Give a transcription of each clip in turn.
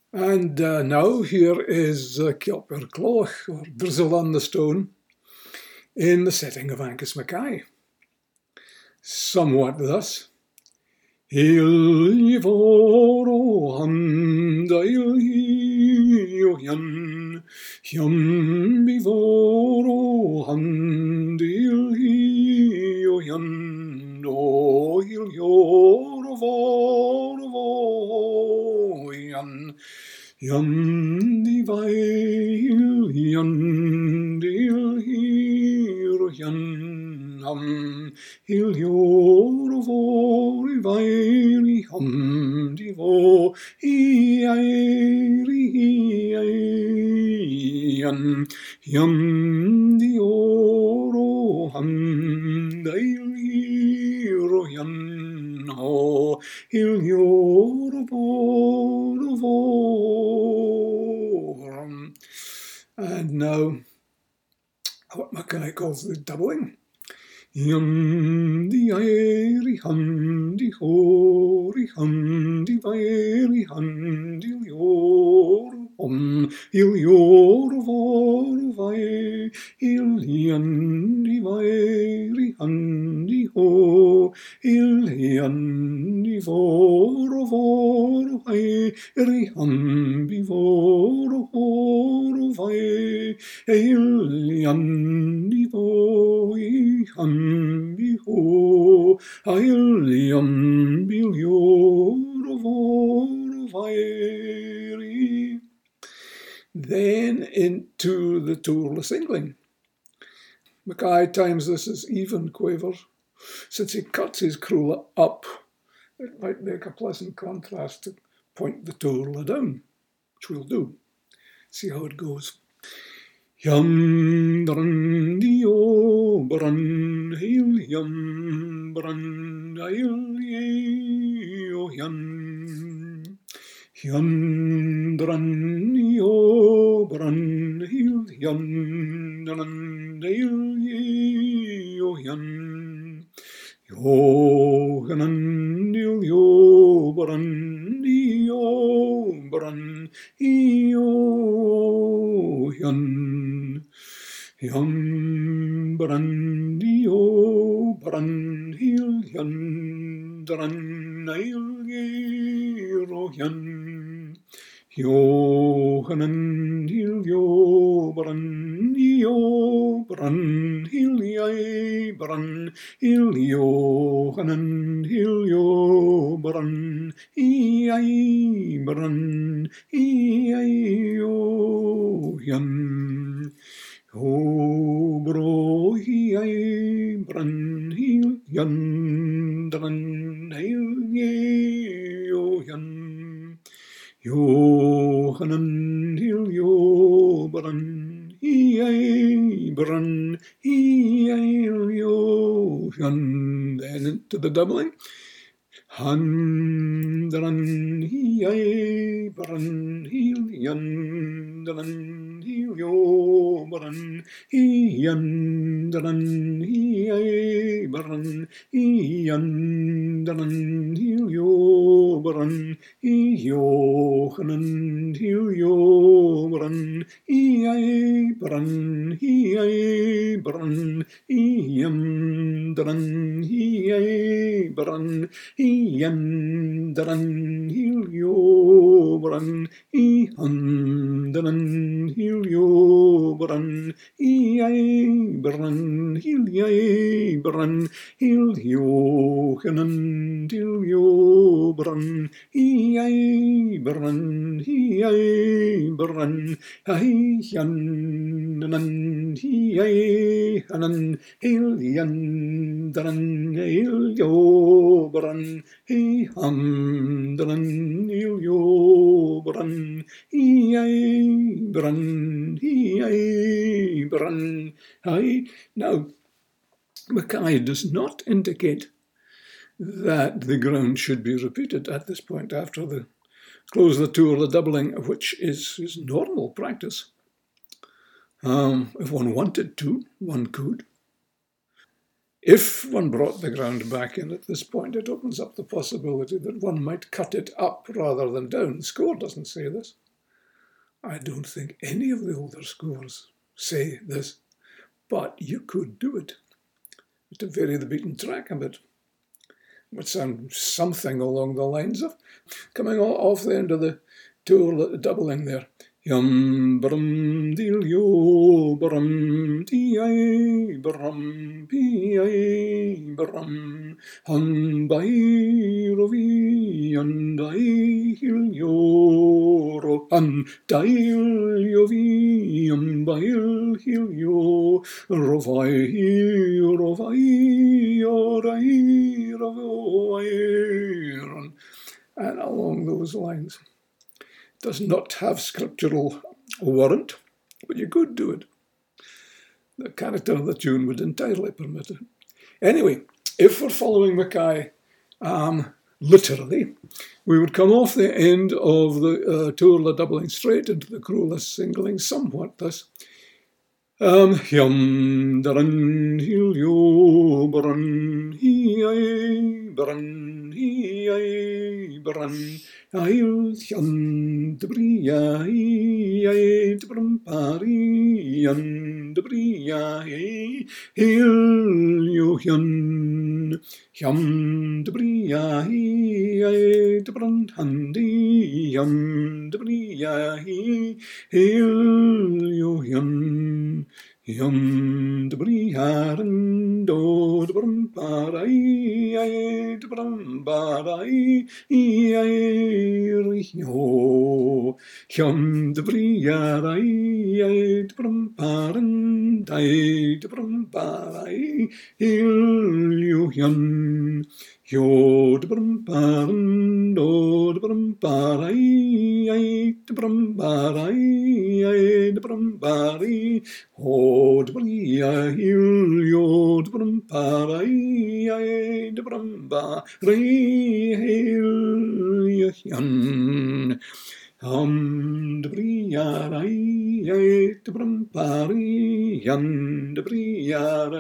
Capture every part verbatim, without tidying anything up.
And uh, now here is uh, Kilper Cloch, or Drizzle on the Stone, in the setting of Angus Mackay. Somewhat thus. Il voro handa il hio yan, yan bivoro handa il hio yan, no il yoro voro vo yan, yan divail yan dil hiro yan ham, il yoro vori vairi hum divo i airi i yan yan dioro hum dail hiro yan ho il yoro voro vorum. And now what Mackay calls the doubling. Yum di airi hum di hori hum di vairi hum di yor hum il yor vor vai il yan di vairi hum di ho il yan di vor vor vai ri hum di vor vor vai il yan di voi hum Biho, Ailium Biliovairi. Then into the Tourla singling. Mackay times this as even quaver. Since he cuts his crula up, it might make a pleasant contrast to point the Tourla down, which we'll do. See how it goes. Yum dran dio bran hil yum bran hil yo yan yum dran dio bran hil yum dran hil yo yan yo hanan dil yo bran dio bran yo yan Yum brandio brandil yan dranail gero yan Yohanandil yo brandio brandil yai bran il Yohanandil yo bran yai bran yai yo yan O bro hi ai bran hil yan dran hil yo yan yo hanan hil yo bran hi ai bran hi ai yo yan. Then into the doubling. Han dran hi ai bran hil yan dran hil yo bran hi yan dran hi ai bran hi yan dran hil yo bran hi yo hanan hil yo bran hi ai bran hi ai bran hi yan dran hi ai bran hi yan dran hil yo bran hi han dran hil yo bran hi ai bran hil yai bran hil yo hanan hil yo bran hi ai bran hi ai bran hi yan dran hi ai hanan hil yan dran hil yo bran Hi hum dran il yo bran hi ai bran hi ai bran hi. Now Mackay does not indicate that the ground should be repeated at this point after the close the tour, the doubling, which is, is normal practice. Um, if one wanted to, one could. If one brought the ground back in at this point, it opens up the possibility that one might cut it up rather than down. The score doesn't say this. I don't think any of the older scores say this, but you could do it. To vary the beaten track a bit. It would sound something along the lines of coming off the end of the tour doubling there. Yum brum deel yo brum dee I brum pee I brum hun by rovi and I hil yo ro hun dial yo vi um by hil yo rovai rovai orai rovai, and along those lines. Does not have scriptural warrant, but you could do it. The character of the tune would entirely permit it. Anyway, if we're following Mackay um, literally, we would come off the end of the uh, tour doubling straight into the crewless singling somewhat thus. Um, Yum daran hil yo baran hi I baran hi I baran I'll yan de bria hi de brum pari yan de bria hi hil yo yan yam de bria hi de brum handi yam de bria hi hil yo yan Yum de briharan do de brum parai I de brum barai I rio Yum de briharai I de brum paran dai de brum barai il yo yum yo de brum paran do de brum barai I de brum barai I de brum barai O de bria hil yo de brum parai I de brum barai hil yo yan Hum de bria I de brum parai yan de bria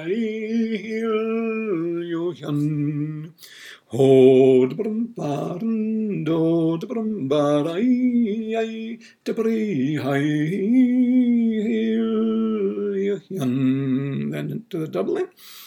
hil yo yan O de brum paran do de brum barai I de bria hil Yum, then into the doubling.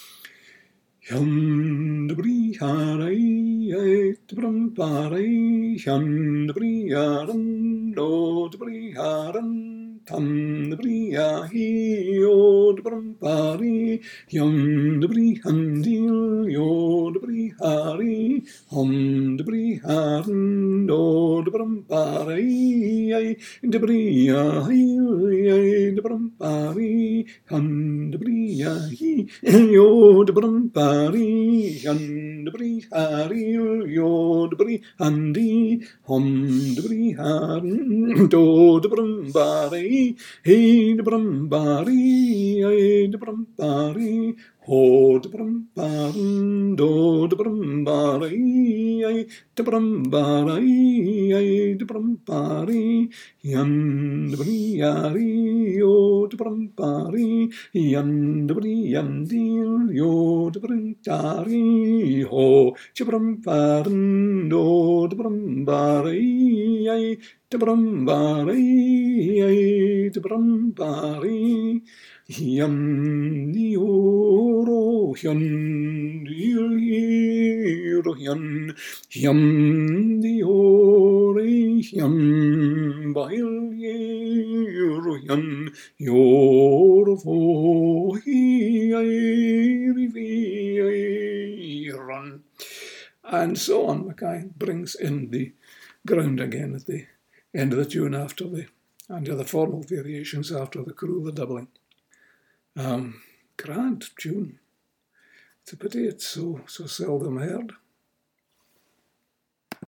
Yum de briharai I de brum parai yum de briharan do de briharan tam de briahi o de brum pari yum de brihandil yo de brihari hum de briharan do de brum parai I de briahi I de brum pari hum de briahi yo de brum pari yan de brihari yo de brihandi hum de briharan do de brum bari he de brum bari I de brum bari ho de brum baran do de brum bari I de brum bari I de brum bari yan de briari yo de brum bari yan de briandil yo de brintari ho de brum baran do de brum bari I de brum bari I de brum bari Yum ni oro hyun dil hiro hyun yum ni ore hyun bail yiro hyun yor vo hi I run, and so on. Mackay brings in the ground again at the end of the tune after the and the other formal variations after the crew, the doubling. Um, grand tune. It's a pity it's so so seldom heard.